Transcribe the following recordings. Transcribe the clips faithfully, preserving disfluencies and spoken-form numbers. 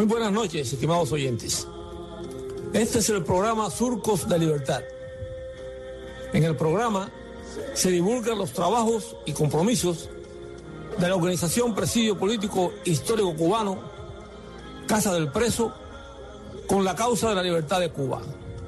Muy buenas noches, estimados oyentes. Este es el programa Surcos de Libertad. En el programa se divulgan los trabajos y compromisos de la organización Presidio Político Histórico Cubano, Casa del Preso, con la causa de la libertad de Cuba.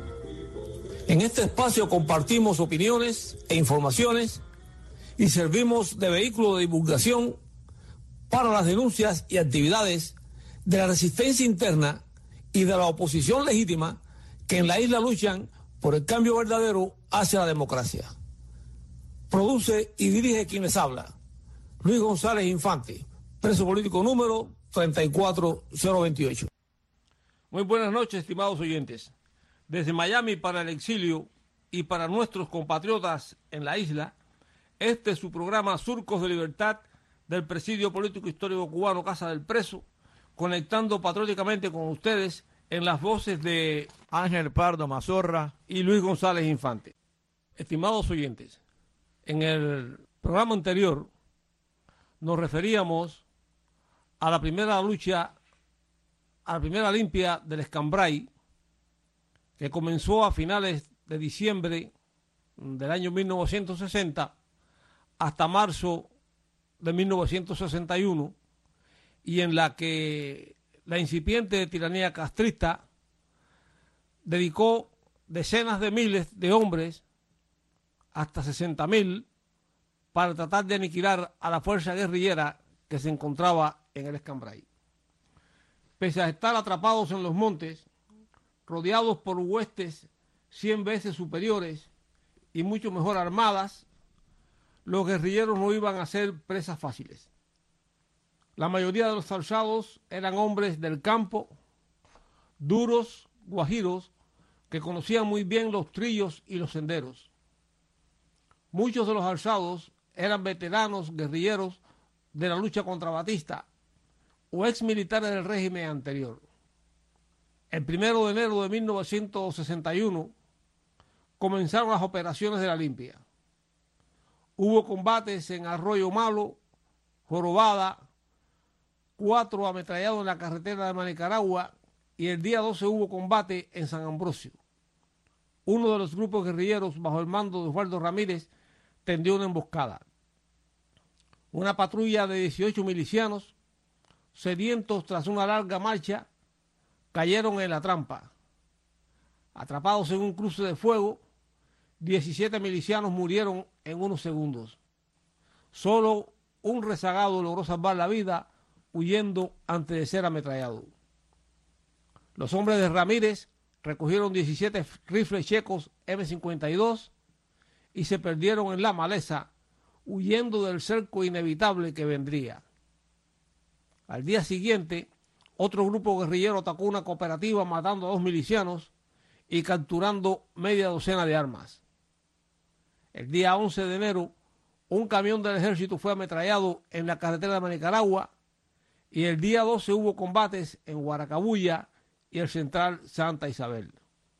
En este espacio compartimos opiniones e informaciones y servimos de vehículo de divulgación para las denuncias y actividades de la resistencia interna y de la oposición legítima que en la isla luchan por el cambio verdadero hacia la democracia. Produce y dirige quien les habla, Luis González Infante, preso político número treinta y cuatro mil veintiocho. Muy buenas noches, estimados oyentes. Desde Miami para el exilio y para nuestros compatriotas en la isla, este es su programa Surcos de Libertad del Presidio Político Histórico Cubano Casa del Preso, conectando patrióticamente con ustedes en las voces de Ángel Pardo Mazorra y Luis González Infante. Estimados oyentes, en el programa anterior nos referíamos a la primera lucha, a la primera limpia del Escambray, que comenzó a finales de diciembre del año mil novecientos sesenta hasta marzo de mil novecientos sesenta y uno, y en la que la incipiente tiranía castrista dedicó decenas de miles de hombres, hasta sesenta mil, para tratar de aniquilar a la fuerza guerrillera que se encontraba en el Escambray. Pese a estar atrapados en los montes, rodeados por huestes cien veces superiores y mucho mejor armadas, los guerrilleros no iban a ser presas fáciles. La mayoría de los alzados eran hombres del campo, duros, guajiros, que conocían muy bien los trillos y los senderos. Muchos de los alzados eran veteranos guerrilleros de la lucha contra Batista o ex militares del régimen anterior. El primero de enero de mil novecientos sesenta y uno comenzaron las operaciones de la limpia. Hubo combates en Arroyo Malo, Jorobada, cuatro ametrallados en la carretera de Manicaragua, y el día doce hubo combate en San Ambrosio. Uno de los grupos guerrilleros, bajo el mando de Osvaldo Ramírez, tendió una emboscada. Una patrulla de dieciocho milicianos, sedientos tras una larga marcha, cayeron en la trampa. Atrapados en un cruce de fuego, diecisiete milicianos murieron en unos segundos. Solo un rezagado logró salvar la vida, huyendo antes de ser ametrallado. Los hombres de Ramírez recogieron diecisiete rifles checos eme cincuenta y dos y se perdieron en la maleza, huyendo del cerco inevitable que vendría. Al día siguiente, otro grupo guerrillero atacó una cooperativa, matando a dos milicianos y capturando media docena de armas. El día once de enero, un camión del ejército fue ametrallado en la carretera de Manicaragua, y el día doce hubo combates en Guaracabulla y el Central Santa Isabel.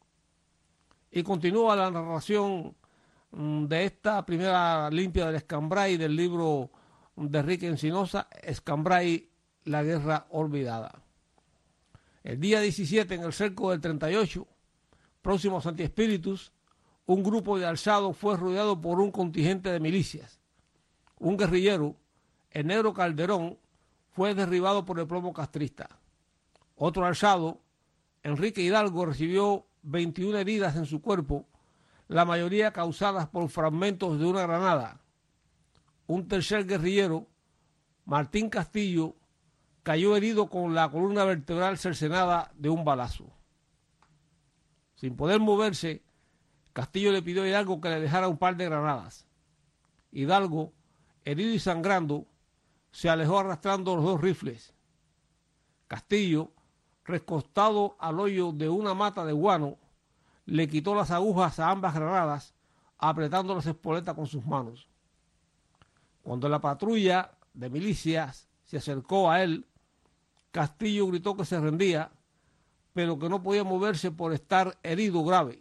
Y continúa la narración de esta primera limpia del Escambray del libro de Enrique Encinosa, Escambray, la guerra olvidada. El día diecisiete, en el cerco del treinta y ocho, próximo a Santi Espíritus, un grupo de alzados fue rodeado por un contingente de milicias. Un guerrillero, el Negro Calderón, fue derribado por el plomo castrista. Otro alzado, Enrique Hidalgo, recibió veintiuna heridas en su cuerpo, la mayoría causadas por fragmentos de una granada. Un tercer guerrillero, Martín Castillo, cayó herido con la columna vertebral cercenada de un balazo. Sin poder moverse, Castillo le pidió a Hidalgo que le dejara un par de granadas. Hidalgo, herido y sangrando, se alejó arrastrando los dos rifles. Castillo, recostado al hoyo de una mata de guano, le quitó las agujas a ambas granadas, apretando las espoletas con sus manos. Cuando la patrulla de milicias se acercó a él, Castillo gritó que se rendía, pero que no podía moverse por estar herido grave.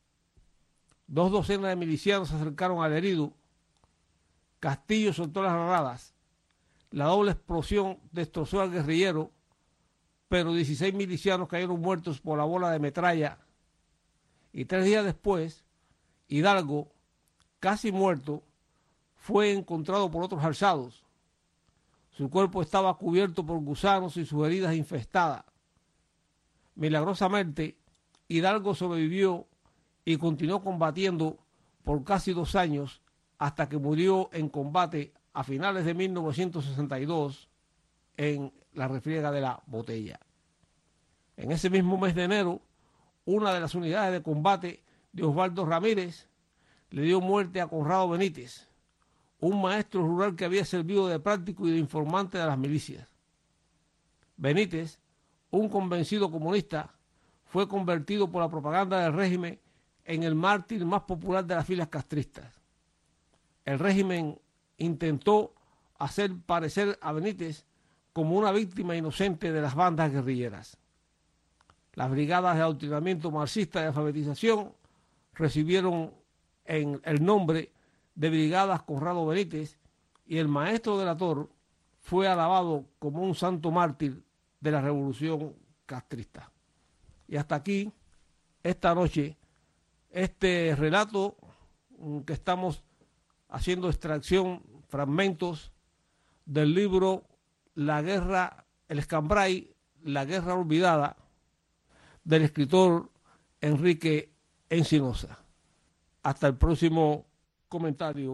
Dos docenas de milicianos se acercaron al herido. Castillo soltó las granadas. La doble explosión destrozó al guerrillero, pero dieciséis milicianos cayeron muertos por la bola de metralla. Y tres días después, Hidalgo, casi muerto, fue encontrado por otros alzados. Su cuerpo estaba cubierto por gusanos y sus heridas infestadas. Milagrosamente, Hidalgo sobrevivió y continuó combatiendo por casi dos años hasta que murió en combate a finales de mil novecientos sesenta y dos en la refriega de la Botella. En ese mismo mes de enero, una de las unidades de combate de Osvaldo Ramírez le dio muerte a Conrado Benítez, un maestro rural que había servido de práctico y de informante de las milicias. Benítez, un convencido comunista, fue convertido por la propaganda del régimen en el mártir más popular de las filas castristas. El régimen intentó hacer parecer a Benítez como una víctima inocente de las bandas guerrilleras. Las brigadas de adoctrinamiento marxista de alfabetización recibieron en el nombre de Brigadas Conrado Benítez y el maestro delator fue alabado como un santo mártir de la revolución castrista. Y hasta aquí, esta noche, este relato que estamos haciendo extracción, fragmentos del libro La Guerra, el Escambray, La Guerra Olvidada, del escritor Enrique Encinosa. Hasta el próximo comentario.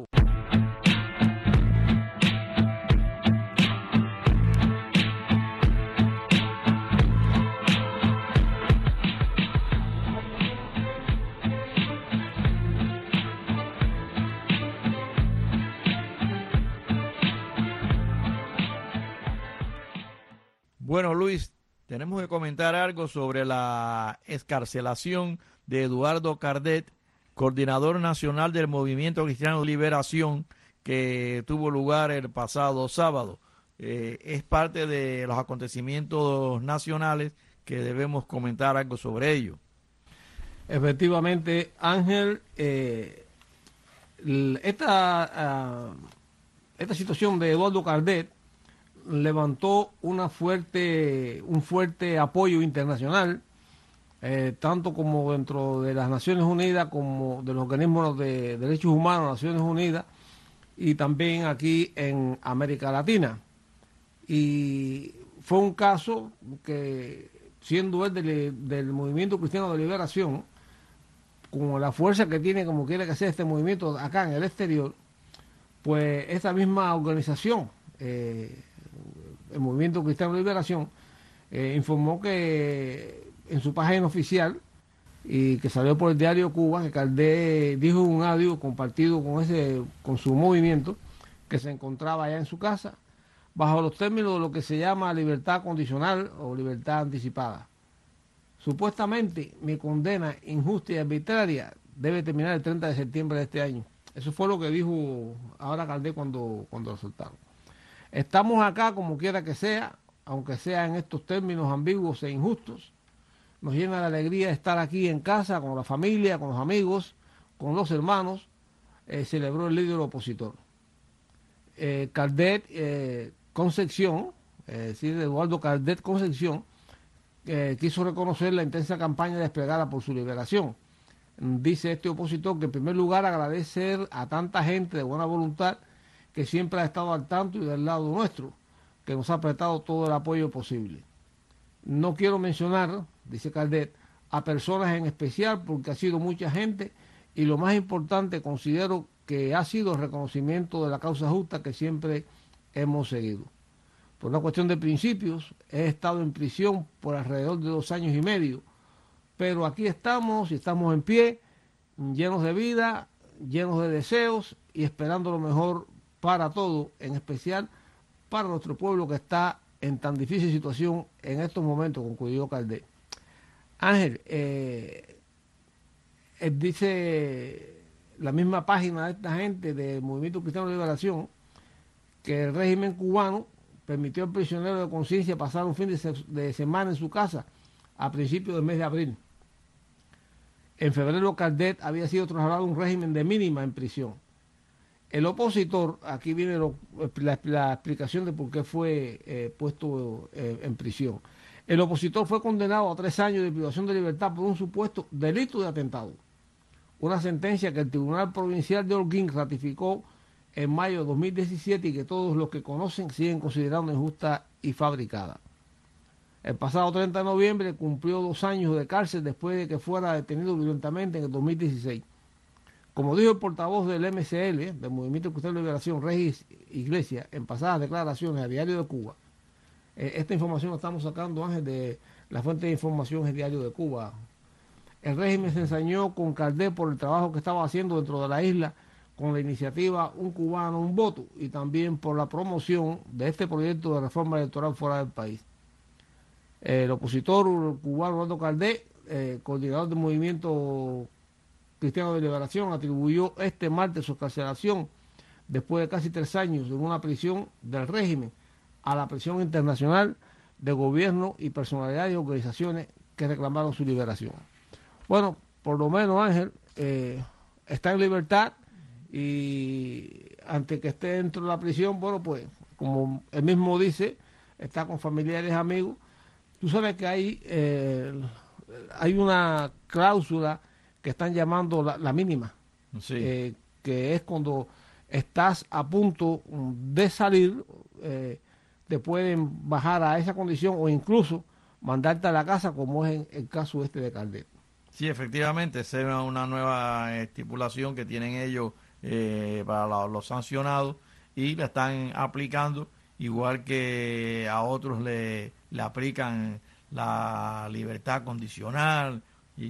Bueno, Luis, tenemos que comentar algo sobre la excarcelación de Eduardo Cardet, coordinador nacional del Movimiento Cristiano de Liberación, que tuvo lugar el pasado sábado. Eh, es parte de los acontecimientos nacionales que debemos comentar algo sobre ello. Efectivamente, Ángel, eh, esta, uh, esta situación de Eduardo Cardet levantó una fuerte, un fuerte apoyo internacional, eh, tanto como dentro de las Naciones Unidas, como de los organismos de derechos humanos, Naciones Unidas, y también aquí en América Latina. Y fue un caso que, siendo él del, del Movimiento Cristiano de Liberación, con la fuerza que tiene, como quiere que sea este movimiento acá en el exterior, pues esta misma organización, eh, el Movimiento Cristiano de Liberación, eh, informó que en su página oficial, y que salió por el diario Cuba, que Cardet dijo un audio compartido con ese con su movimiento, que se encontraba allá en su casa, bajo los términos de lo que se llama libertad condicional o libertad anticipada. Supuestamente, mi condena injusta y arbitraria debe terminar el treinta de septiembre de este año. Eso fue lo que dijo ahora Cardet cuando, cuando lo soltaron. Estamos acá como quiera que sea, aunque sea en estos términos ambiguos e injustos. Nos llena de alegría estar aquí en casa, con la familia, con los amigos, con los hermanos, eh, celebró el líder opositor. Eh, Cardet eh, Concepción, es decir, Eduardo Cardet Concepción, eh, quiso reconocer la intensa campaña desplegada por su liberación. Dice este opositor que en primer lugar agradecer a tanta gente de buena voluntad que siempre ha estado al tanto y del lado nuestro, que nos ha prestado todo el apoyo posible. No quiero mencionar, dice Cardet, a personas en especial porque ha sido mucha gente y lo más importante considero que ha sido el reconocimiento de la causa justa que siempre hemos seguido. Por una cuestión de principios, he estado en prisión por alrededor de dos años y medio, pero aquí estamos y estamos en pie, llenos de vida, llenos de deseos y esperando lo mejor para todo, en especial para nuestro pueblo que está en tan difícil situación en estos momentos, concluyó Cardet. Ángel, eh, eh, dice la misma página de esta gente del Movimiento Cristiano de Liberación que el régimen cubano permitió al prisionero de conciencia pasar un fin de, se de semana en su casa a principios del mes de abril. En febrero Cardet había sido trasladado a un régimen de mínima en prisión. El opositor, aquí viene lo, la, la explicación de por qué fue eh, puesto eh, en prisión. El opositor fue condenado a tres años de privación de libertad por un supuesto delito de atentado. Una sentencia que el Tribunal Provincial de Holguín ratificó en mayo de dos mil diecisiete y que todos los que conocen siguen considerando injusta y fabricada. El pasado treinta de noviembre cumplió dos años de cárcel después de que fuera detenido violentamente en el dos mil dieciséis. Como dijo el portavoz del M C L, del Movimiento Cristiano de Liberación, Regis Iglesias, en pasadas declaraciones a Diario de Cuba, eh, esta información la estamos sacando, Ángel, de la fuente de información es el Diario de Cuba. El régimen se ensañó con Caldet por el trabajo que estaba haciendo dentro de la isla con la iniciativa Un Cubano, Un Voto, y también por la promoción de este proyecto de reforma electoral fuera del país. El opositor cubano Eduardo Caldet, eh, coordinador del Movimiento Cristiano de Liberación, atribuyó este martes su excarcelación después de casi tres años en una prisión del régimen a la presión internacional de gobierno y personalidades y organizaciones que reclamaron su liberación. Bueno, por lo menos Ángel eh, está en libertad y antes que esté dentro de la prisión, bueno, pues como él mismo dice, está con familiares, amigos. Tú sabes que hay, eh, hay una cláusula que están llamando la, la mínima, sí. eh, que es cuando estás a punto de salir, eh, te pueden bajar a esa condición o incluso mandarte a la casa, como es en el caso este de Caldet. Sí, efectivamente, esa es una nueva estipulación que tienen ellos eh, para los, los sancionados y la están aplicando, igual que a otros le, le aplican la libertad condicional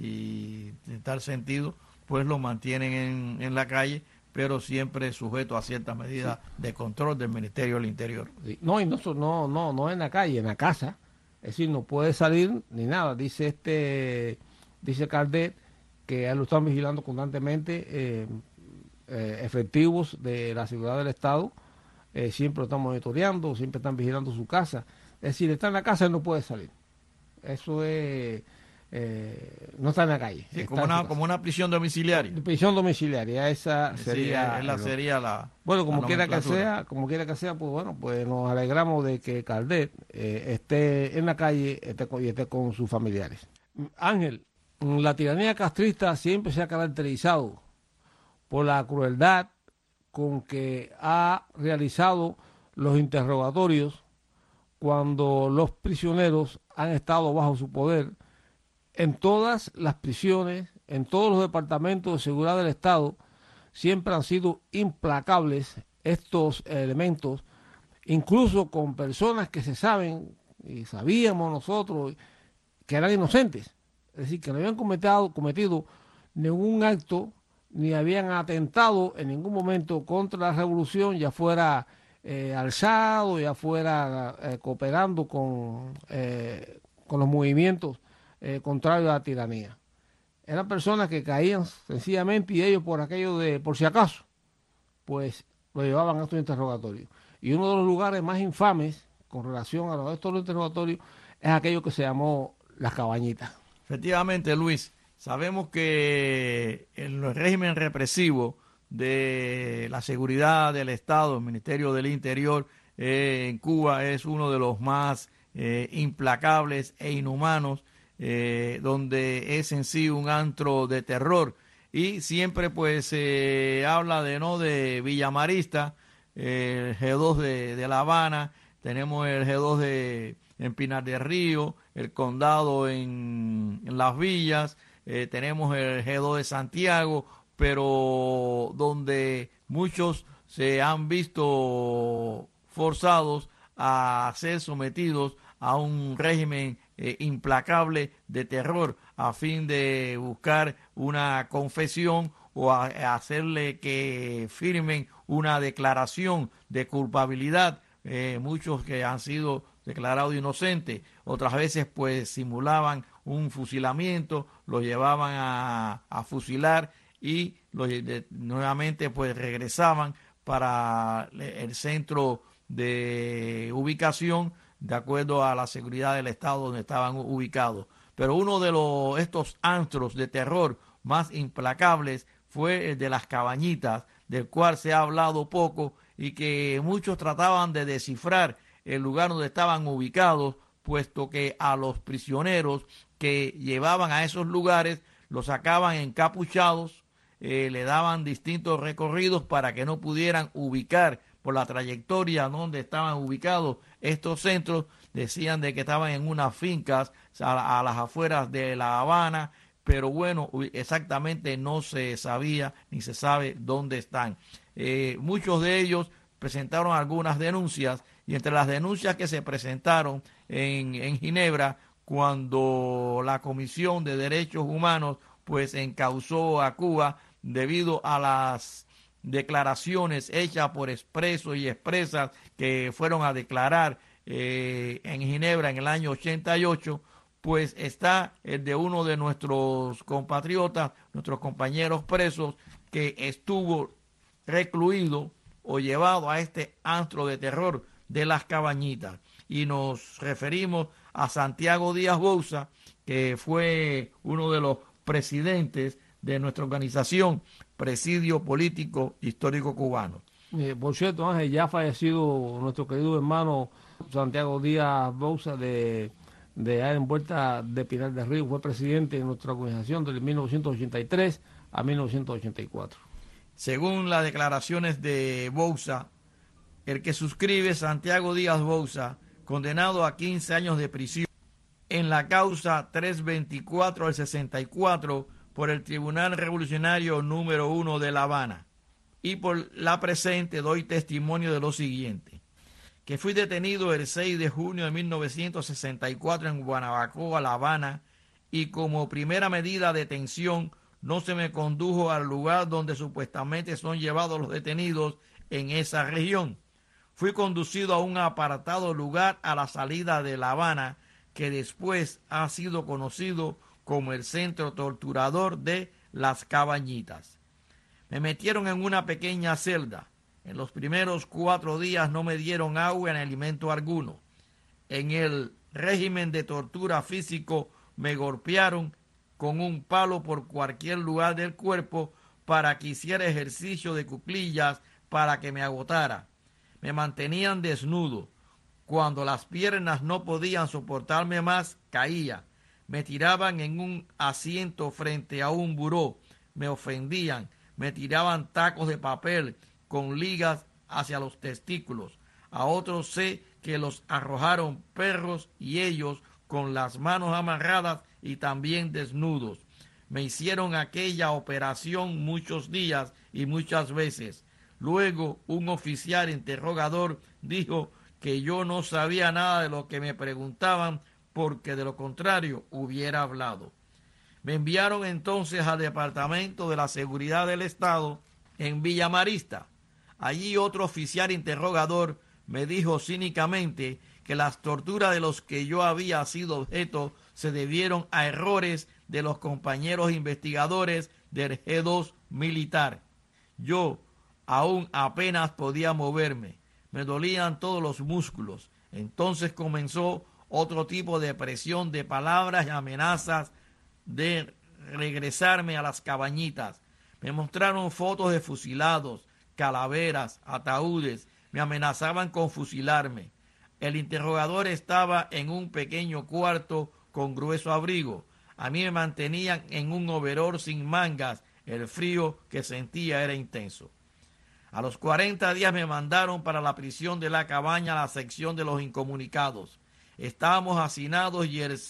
y en tal sentido, pues lo mantienen en, en la calle, pero siempre sujeto a ciertas medidas sí. de control del Ministerio del Interior. Sí. No, y no, no, no, no en la calle, en la casa. Es decir, no puede salir ni nada. Dice este, dice Caldet que lo están vigilando constantemente eh, eh, efectivos de la seguridad del Estado. Eh, siempre lo están monitoreando, siempre están vigilando su casa. Es decir, está en la casa y no puede salir. Eso es... Eh, no está en la calle. Sí, como, una, como una prisión domiciliaria. Prisión domiciliaria, esa sería, sí, es la, sería la. Bueno, como la quiera que sea, como quiera que sea, pues bueno, pues nos alegramos de que Caldet eh, esté en la calle esté con, y esté con sus familiares. Ángel, la tiranía castrista siempre se ha caracterizado por la crueldad con que ha realizado los interrogatorios cuando los prisioneros han estado bajo su poder. En todas las prisiones, en todos los departamentos de seguridad del Estado, siempre han sido implacables estos elementos, incluso con personas que se saben, y sabíamos nosotros, que eran inocentes. Es decir, que no habían cometido, cometido ningún acto, ni habían atentado en ningún momento contra la revolución, ya fuera eh, alzado, ya fuera eh, cooperando con, eh, con los movimientos Eh, contrario a la tiranía. Eran personas que caían sencillamente y ellos por aquello de, por si acaso, pues lo llevaban a estos interrogatorios. Y uno de los lugares más infames con relación a los, estos interrogatorios es aquello que se llamó las cabañitas. Efectivamente, Luis, sabemos que el régimen represivo de la seguridad del Estado, el Ministerio del Interior eh, en Cuba es uno de los más eh, implacables e inhumanos, Eh, donde es en sí un antro de terror y siempre pues se eh, habla de no de Villamarista, eh, el G dos de, de La Habana, tenemos el G dos de en Pinar del Río, el Condado en, en Las Villas, eh, tenemos el G dos de Santiago, pero donde muchos se han visto forzados a ser sometidos a un régimen eh, implacable de terror a fin de buscar una confesión o a, a hacerle que firmen una declaración de culpabilidad. Eh, muchos que han sido declarados inocentes, otras veces pues simulaban un fusilamiento, los llevaban a, a fusilar y los, de, nuevamente pues regresaban para el centro de ubicación de acuerdo a la seguridad del Estado donde estaban ubicados. Pero uno de los, estos antros de terror más implacables fue el de las cabañitas, del cual se ha hablado poco y que muchos trataban de descifrar el lugar donde estaban ubicados puesto que a los prisioneros que llevaban a esos lugares los sacaban encapuchados, eh, le daban distintos recorridos para que no pudieran ubicar por la trayectoria donde estaban ubicados estos centros. Decían de que estaban en unas fincas a, a las afueras de La Habana, pero bueno, exactamente no se sabía ni se sabe dónde están. Eh, muchos de ellos presentaron algunas denuncias, y entre las denuncias que se presentaron en, en Ginebra, cuando la Comisión de Derechos Humanos pues encausó a Cuba debido a las declaraciones hechas por expresos y expresas que fueron a declarar eh, en Ginebra en el año ochenta y ocho, pues está el de uno de nuestros compatriotas, nuestros compañeros presos, que estuvo recluido o llevado a este antro de terror de las Cabañitas. Y nos referimos a Santiago Díaz Bouza, que fue uno de los presidentes de nuestra organización, Presidio Político Histórico Cubano. Eh, por cierto, Ángel, ya ha fallecido nuestro querido hermano Santiago Díaz Bouza de, de allá en Puerta de Pinar del Río. Fue presidente de nuestra organización desde mil novecientos ochenta y tres a mil novecientos ochenta y cuatro. Según las declaraciones de Bouza, el que suscribe Santiago Díaz Bouza, condenado a quince años de prisión en la causa trescientos veinticuatro del sesenta y cuatro por el Tribunal Revolucionario número uno de La Habana. Y por la presente doy testimonio de lo siguiente: que fui detenido el seis de junio de mil novecientos sesenta y cuatro en Guanabacoa, La Habana, y como primera medida de detención no se me condujo al lugar donde supuestamente son llevados los detenidos en esa región. Fui conducido a un apartado lugar a la salida de La Habana, que después ha sido conocido como el centro torturador de Las Cabañitas. Me metieron en una pequeña celda. En los primeros cuatro días no me dieron agua ni alimento alguno. En el régimen de tortura físico me golpearon con un palo por cualquier lugar del cuerpo para que hiciera ejercicio de cuclillas para que me agotara. Me mantenían desnudo. Cuando las piernas no podían soportarme más, caía. Me tiraban en un asiento frente a un buró. Me ofendían. Me tiraban tacos de papel con ligas hacia los testículos. A otros sé que los arrojaron perros y ellos con las manos amarradas y también desnudos. Me hicieron aquella operación muchos días y muchas veces. Luego un oficial interrogador dijo que yo no sabía nada de lo que me preguntaban, porque de lo contrario hubiera hablado. Me enviaron entonces al Departamento de la Seguridad del Estado en Villa Marista. Allí otro oficial interrogador me dijo cínicamente que las torturas de los que yo había sido objeto se debieron a errores de los compañeros investigadores del G dos militar. Yo aún apenas podía moverme. Me dolían todos los músculos. Entonces comenzó otro tipo de presión de palabras y amenazas de regresarme a Las Cabañitas. Me mostraron fotos de fusilados, calaveras, ataúdes. Me amenazaban con fusilarme. El interrogador estaba en un pequeño cuarto con grueso abrigo. A mí me mantenían en un overol sin mangas. El frío que sentía era intenso. A los cuarenta días me mandaron para la prisión de La Cabaña, a la sección de los incomunicados. Estábamos hacinados y el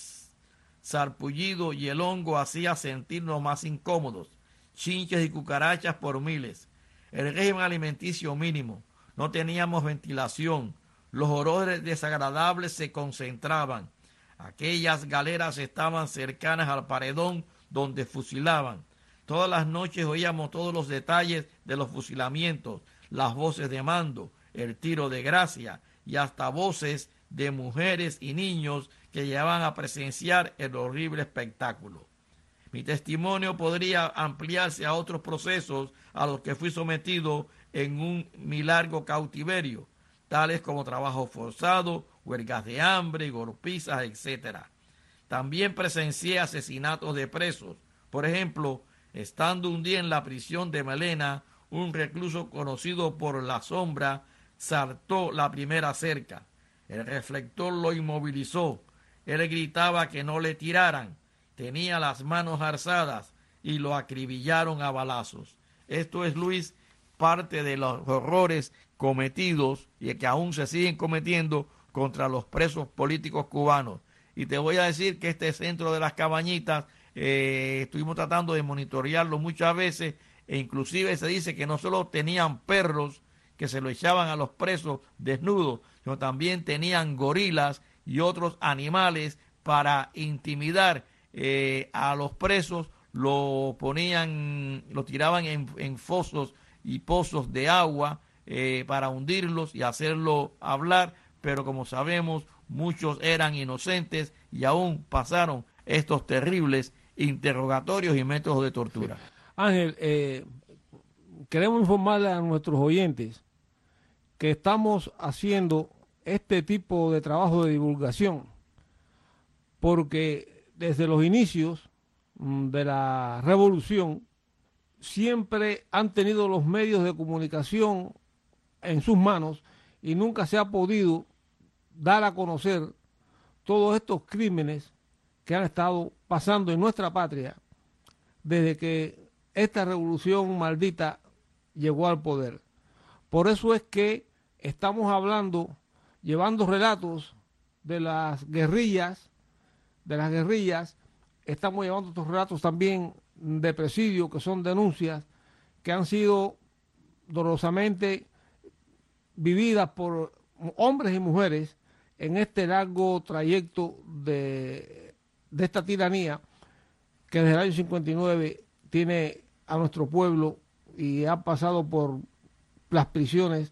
sarpullido y el hongo hacía sentirnos más incómodos. Chinches y cucarachas por miles. El régimen alimenticio mínimo. No teníamos ventilación. Los olores desagradables se concentraban. Aquellas galeras estaban cercanas al paredón donde fusilaban. Todas las noches oíamos todos los detalles de los fusilamientos, las voces de mando, el tiro de gracia y hasta voces de mujeres y niños que llevaban a presenciar el horrible espectáculo. Mi testimonio podría ampliarse a otros procesos a los que fui sometido en un mi largo cautiverio, tales como trabajo forzado, huelgas de hambre, golpizas, etcétera. También presencié asesinatos de presos. Por ejemplo, estando un día en la prisión de Melena, un recluso conocido por La Sombra saltó la primera cerca. El reflector lo inmovilizó. Él gritaba que no le tiraran. Tenía las manos alzadas y lo acribillaron a balazos. Esto es, Luis, parte de los horrores cometidos y que aún se siguen cometiendo contra los presos políticos cubanos. Y te voy a decir que este centro de las Cabañitas, eh, estuvimos tratando de monitorearlo muchas veces, e inclusive se dice que no solo tenían perros que se lo echaban a los presos desnudos, sino también tenían gorilas y otros animales para intimidar eh, a los presos. Lo ponían, lo tiraban en, en fosos y pozos de agua eh, para hundirlos y hacerlo hablar, pero como sabemos, muchos eran inocentes y aún pasaron estos terribles interrogatorios y métodos de tortura. Sí. Ángel, eh, queremos informarle a nuestros oyentes que estamos haciendo este tipo de trabajo de divulgación porque desde los inicios de la revolución siempre han tenido los medios de comunicación en sus manos y nunca se ha podido dar a conocer todos estos crímenes que han estado pasando en nuestra patria desde que esta revolución maldita llegó al poder. Por eso es que estamos hablando, llevando relatos de las guerrillas, de las guerrillas, estamos llevando estos relatos también de presidio, que son denuncias que han sido dolorosamente vividas por hombres y mujeres en este largo trayecto de, de esta tiranía que desde el año cincuenta y nueve tiene a nuestro pueblo y ha pasado por las prisiones,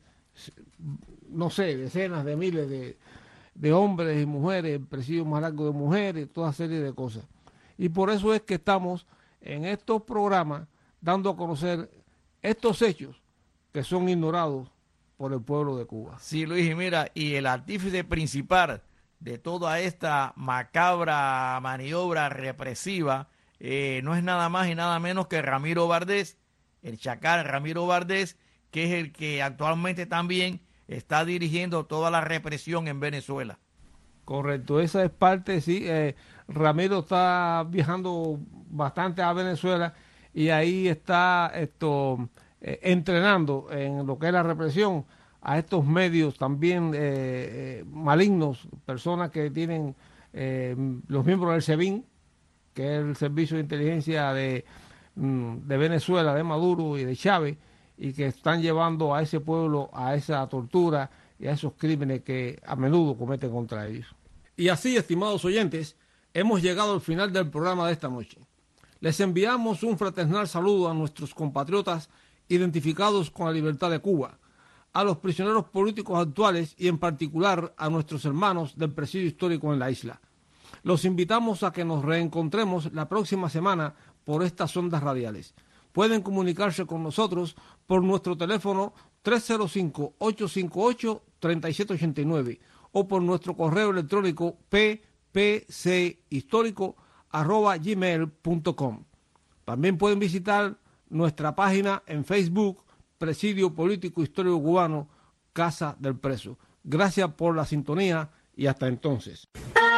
no sé, decenas de miles de, de hombres y mujeres, el presidio más largo de mujeres, toda serie de cosas. Y por eso es que estamos en estos programas dando a conocer estos hechos que son ignorados por el pueblo de Cuba. Sí, Luis, y mira, y el artífice principal de toda esta macabra maniobra represiva eh, no es nada más y nada menos que Ramiro Vardés, el chacal Ramiro Vardés, que es el que actualmente también está dirigiendo toda la represión en Venezuela. Correcto, esa es parte, sí. Eh, Ramiro está viajando bastante a Venezuela y ahí está esto eh, entrenando en lo que es la represión a estos medios también eh, eh, malignos, personas que tienen eh, los miembros del SEBIN, que es el Servicio de Inteligencia de, de Venezuela, de Maduro y de Chávez, y que están llevando a ese pueblo a esa tortura y a esos crímenes que a menudo cometen contra ellos. Y así, estimados oyentes, hemos llegado al final del programa de esta noche. Les enviamos un fraternal saludo a nuestros compatriotas identificados con la libertad de Cuba, a los prisioneros políticos actuales y en particular a nuestros hermanos del presidio histórico en la isla. Los invitamos a que nos reencontremos la próxima semana por estas ondas radiales. Pueden comunicarse con nosotros por nuestro teléfono tres cero cinco, ocho cinco ocho, tres siete ocho nueve o por nuestro correo electrónico p p c histórico arroba gmail punto com. También pueden visitar nuestra página en Facebook, Presidio Político Histórico Cubano, Casa del Preso. Gracias por la sintonía y hasta entonces.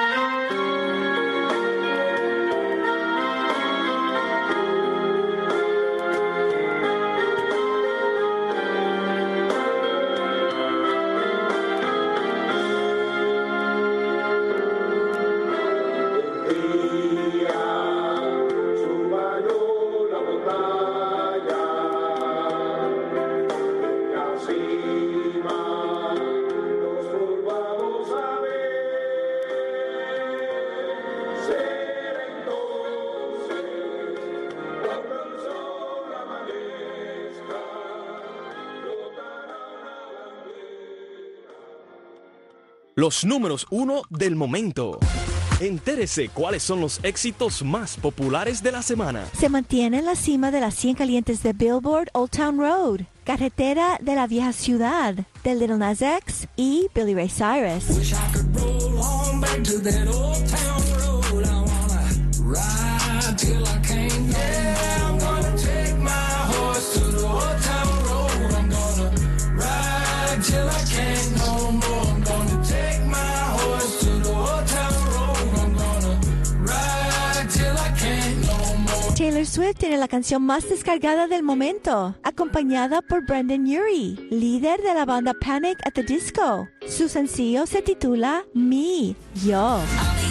Los números uno del momento. Entérese cuáles son los éxitos más populares de la semana. Se mantiene en la cima de las cien calientes de Billboard Old Town Road, Carretera de la Vieja Ciudad, de Little Nas X y Billy Ray Cyrus. Wish I could roll on back to that old town road. I wanna ride till I can't. Yeah, I'm gonna take my horse to the old town road. I'm gonna ride till I can't no more. I'm gonna take my Taylor Swift tiene la canción más descargada del momento, acompañada por Brendan Urie, líder de la banda Panic at the Disco. Su sencillo se titula Me, Yo.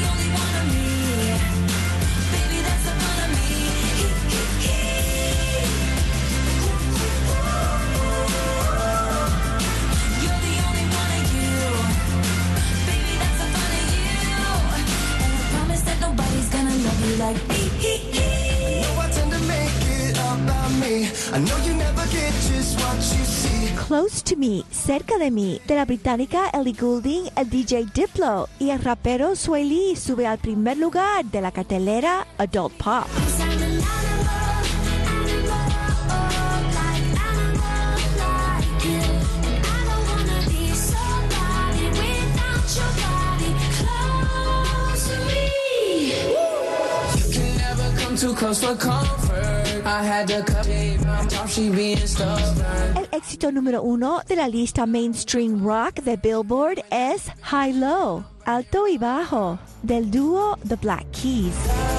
Like me, I know I tend to make it about me. I know you never get just what you see. Close to Me, Cerca de Mí, de la británica Ellie Goulding, el D J Diplo y el rapero Swae Lee sube al primer lugar de la cartelera Adult Pop. Too close for comfort. I had to cut it from top, she being stubborn. El éxito número uno de la lista mainstream rock de Billboard es High Low, Alto y Bajo, del dúo The Black Keys.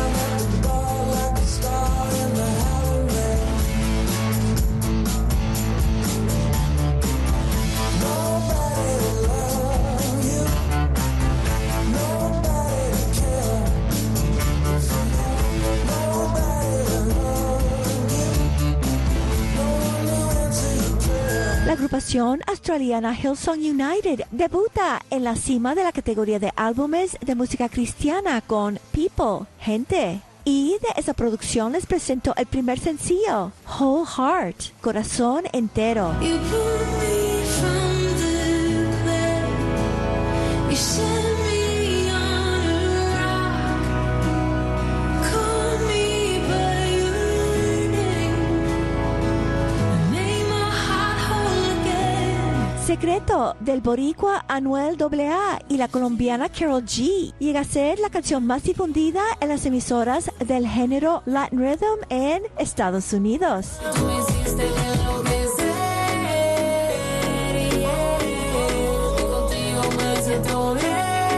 La agrupación australiana Hillsong United debuta en la cima de la categoría de álbumes de música cristiana con People, Gente. Y de esa producción les presento el primer sencillo, Whole Heart, Corazón Entero. You pulled me from the clay. You set me on a rock. Call me by your name. Made my heart whole again. Secreto del boricua Anuel doble A y la colombiana Karol G llega a ser la canción más difundida en las emisoras del género Latin Rhythm en Estados Unidos. Tú me hiciste enloquecer, yeah. Y contigo me siento bien,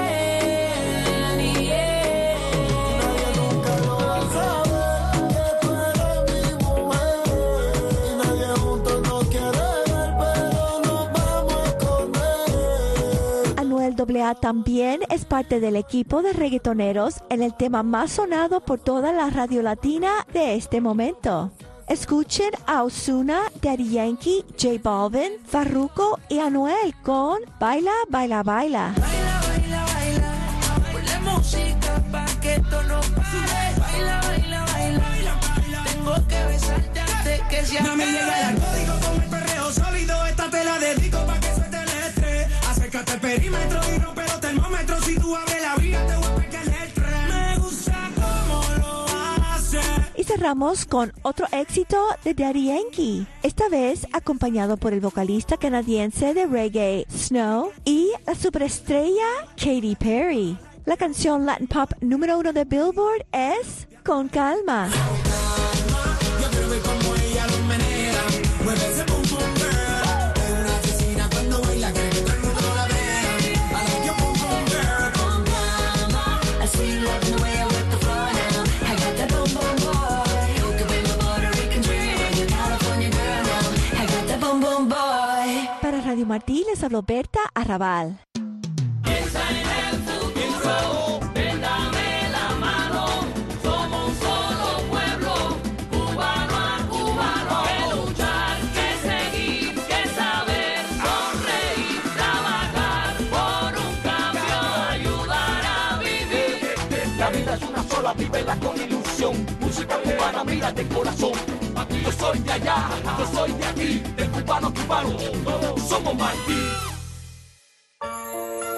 yeah. Nadie nunca lo va a saber que tú eres mi mujer. Y nadie juntos nos quiere ver, pero nos vamos a esconder. Anuel doble A también es parte del equipo de reggaetoneros en el tema más sonado por toda la radio latina de este momento. Escuchen a Ozuna, Daddy Yankee, J Balvin, Farruko y Anuel con Baila, Baila, Baila. Baila, baila, baila. Ponle música pa' que esto no pare. Baila, baila, baila. Tengo que besarte antes que se No me llega el código con el perreo sólido. Esta te la dedico pa' que suelte el estrés. Acércate al perímetro y rompe los termómetros. Si tú abres la vía te voy a pegar el tren. Me gusta cómo lo haces. Y cerramos con otro éxito de Daddy Yankee, esta vez acompañado por el vocalista canadiense de reggae Snow y la superestrella Katy Perry. La canción Latin Pop número uno de Billboard es Con Calma. Yo quiero ver cómo ella lo menea. Mueve ese pum pum girl. Es una asesina cuando baila, quiere que todo el mundo la vea. I like your pum pum girl. con calma. I see you loving the way I work the floor now. I got that boom boom boy. You could be my Puerto Rican dream. You're California girl now. I got that boom boom boy. Para Radio Martí les habló Berta Arrabal. Piensa en el futuro, ven dame la mano, somos un solo pueblo, cubano a cubano, que luchar, que seguir, que saber, sonreír, trabajar por un cambio, ayudar a vivir. La vida es una sola, vívela con ilusión. Música cubana, mira de corazón. Yo soy de allá, yo soy de aquí, del cubano cubano. Todos somos Martí.